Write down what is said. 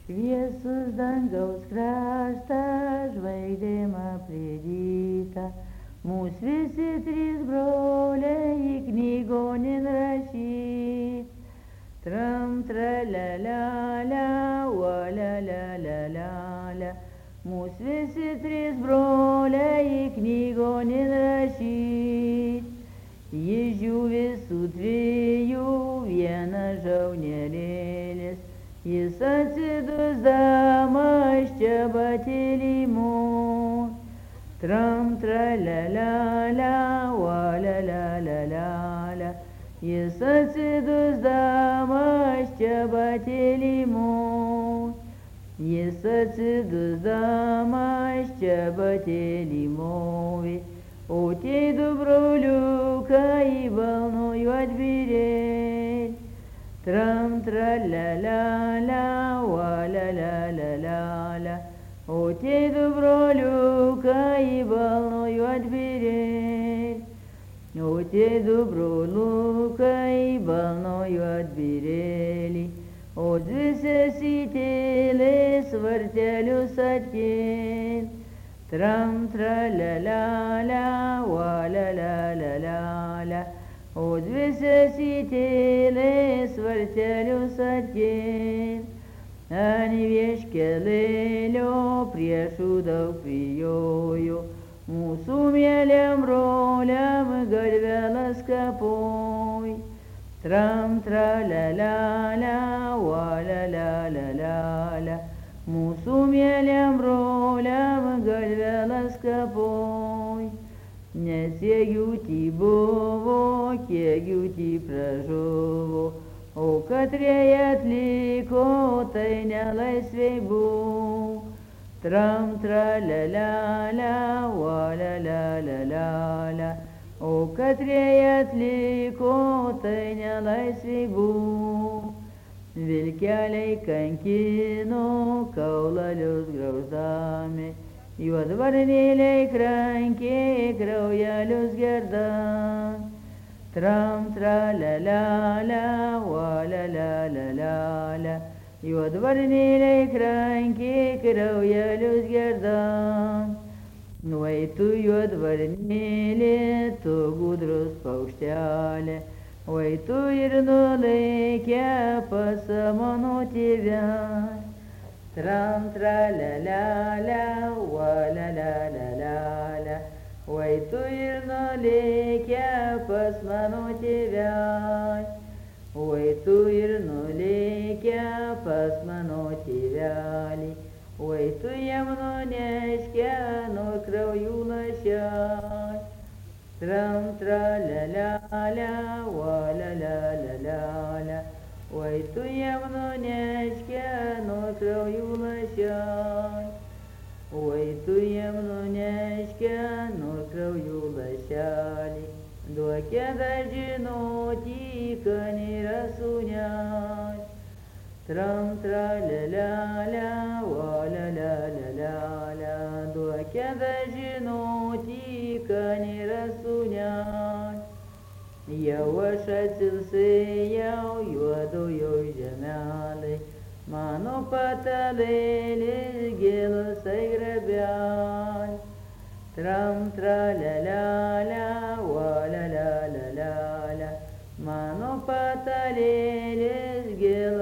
Šviesus dangaus kraštas, žvaigždėm apliedyta, mūs visi trys broliai į knygonin rašyt. Tram tra la la la, wa la la la la la, mūs visi trys broliai į knygonin rašyt. Iš jų visų trijų vienas žaunėlėlis, jis atsidusdamas čia batėlį mūs. Tram tra la la la, wa la la la la la, jis atsidusdamas čia batėlį mūs. Jis atsidusdamas čia batėlį movė, o tie du broliukai balno juodbirėl. Tram tra la la la, wa la la la la la, o tie du broliukai balno juodbirėl. O tie du broliukai balno juodbirėlį, o dvi sesytėlės vartelius atkėl. Tram tra la la la, wa la la la la la, o dvi sesytėlės vartelius atkėl. Ant vieškelėlio priešų daug prijojo, mūsų mieliam broliam galvelas kapoj. Tram tra la la la, wa la la la la la, mūsų mieliam broliam galvelas kapoj. Nes kiek jų ty buvo, kiek jų ty pražuvo, o katrėj atliko, tai nelaisvėj buvo. Tram tra la la la, wa la la la la la, o katrėj atliko, tai nelaisvėj buvo. Vilkeliai kankino, kaulalius grauždami, juodvarnėliai krankė, kraujelius gerdami. Tram tra la la la, wa la la la la la, juodvarnėliai krankė, kraujelius gerdami. Vai tu juodvarnėlė, tu gudrus paukštelė, vai tu ir nulaikę pas mano tėvelį. Tram tra la la la, wa la la la la la, vai tu ir nulaikę pas mano tėvelį. Vai tu ir nulaikę pas mano tėvelį, vai tu jam nuneškę nuo kraujų lašelį. Tram tra la la la, wa la la la la la, vai tu jam nuneškę nuo kraujų lašelį. Vai tu jam nuneškę nuo kraujų lašelį, duoke dar žinoti, kad nėra sūnelį. Tram tra la la la, wa la la la la la, duoke dar žinoti, kad nėra sūnelį. Jau aš atsilsėjau juodojoj žemelėj, mano patalėlis gėlusai grabelį. Tram tra la la la, wa la la la la la, mano patalėlis gėlusai